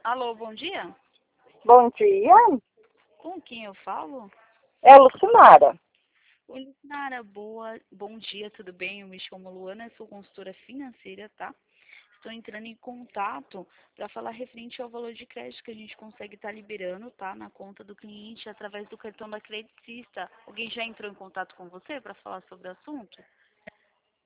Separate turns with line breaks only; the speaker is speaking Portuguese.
Alô, bom dia?
Bom dia,
Com quem eu falo?
é Lucimara.
Oi, Nara, bom dia, tudo bem? Eu me chamo Luana, sou consultora financeira, tá? Estou entrando em contato para falar referente ao valor de crédito que a gente consegue estar liberando, tá? Na conta do cliente através do cartão da credicista. Alguém já entrou em contato com você para falar sobre o assunto?